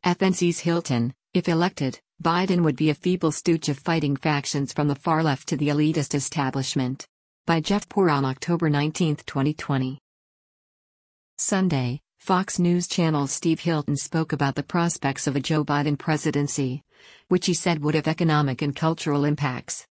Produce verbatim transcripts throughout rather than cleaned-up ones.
F N C's Hilton: if elected, Biden would be a feeble stooge of fighting factions from the far left to the elitist establishment. By Jeff Poor on October nineteenth, twenty twenty. Sunday, Fox News Channel's Steve Hilton spoke about the prospects of a Joe Biden presidency, which he said would have economic and cultural impacts.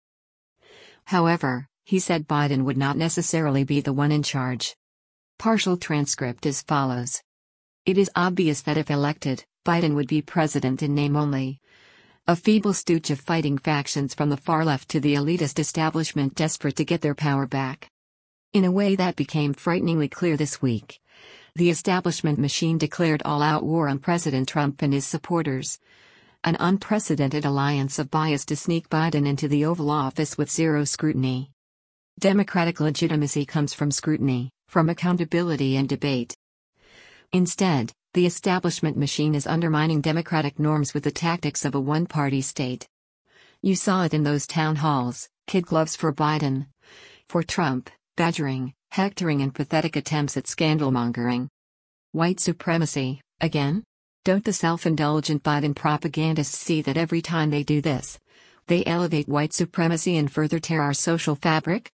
However, he said Biden would not necessarily be the one in charge. Partial transcript as follows. It is obvious that if elected, Biden would be president in name only. A feeble stooge of fighting factions from the far left to the elitist establishment desperate to get their power back. In a way that became frighteningly clear this week, the establishment machine declared all-out war on President Trump and his supporters. An unprecedented alliance of bias to sneak Biden into the Oval Office with zero scrutiny. Democratic legitimacy comes from scrutiny, from accountability and debate. Instead, the establishment machine is undermining democratic norms with the tactics of a one-party state. You saw it in those town halls, kid gloves for Biden. For Trump, badgering, hectoring and pathetic attempts at scandal-mongering. White supremacy, again? Don't the self-indulgent Biden propagandists see that every time they do this, they elevate white supremacy and further tear our social fabric?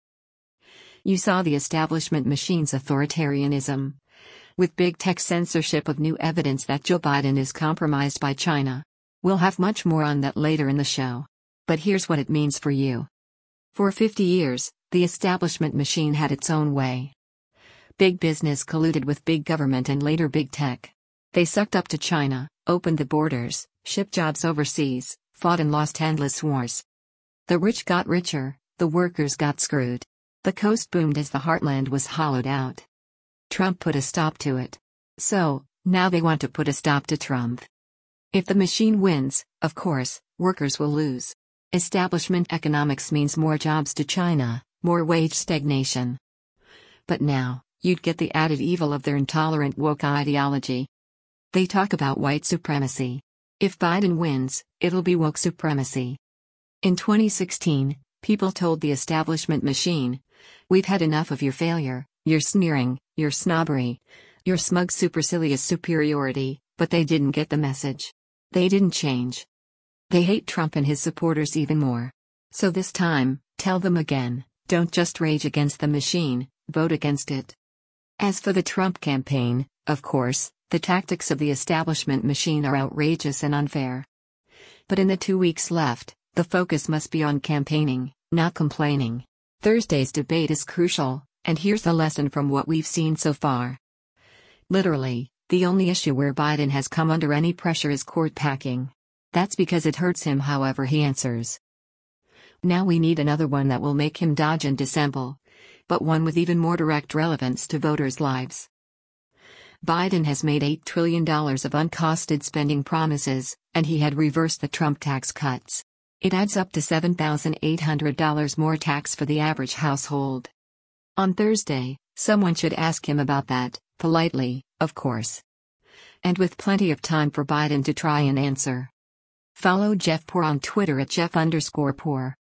You saw the establishment machine's authoritarianism, with big tech censorship of new evidence that Joe Biden is compromised by China. We'll have much more on that later in the show. But here's what it means for you. For fifty years, the establishment machine had its own way. Big business colluded with big government and later big tech. They sucked up to China, opened the borders, shipped jobs overseas, fought and lost endless wars. The rich got richer, the workers got screwed. The coast boomed as the heartland was hollowed out. Trump put a stop to it. So, now they want to put a stop to Trump. If the machine wins, of course, workers will lose. Establishment economics means more jobs to China, more wage stagnation. But now, you'd get the added evil of their intolerant woke ideology. They talk about white supremacy. If Biden wins, it'll be woke supremacy. In twenty sixteen, people told the establishment machine, "We've had enough of your failure, your sneering, your snobbery, your smug supercilious superiority," but they didn't get the message. They didn't change. They hate Trump and his supporters even more. So this time, tell them again, don't just rage against the machine, vote against it. As for the Trump campaign, of course, the tactics of the establishment machine are outrageous and unfair. But in the two weeks left, the focus must be on campaigning, not complaining. Thursday's debate is crucial, and here's the lesson from what we've seen so far. Literally, the only issue where Biden has come under any pressure is court packing. That's because it hurts him however he answers. Now we need another one that will make him dodge and dissemble, but one with even more direct relevance to voters' lives. Biden has made eight trillion dollars of uncosted spending promises, and he had reversed the Trump tax cuts. It adds up to seven thousand eight hundred dollars more tax for the average household. On Thursday, someone should ask him about that, politely, of course. And with plenty of time for Biden to try and answer. Follow Jeff Poor on Twitter at Jeff underscore Poor.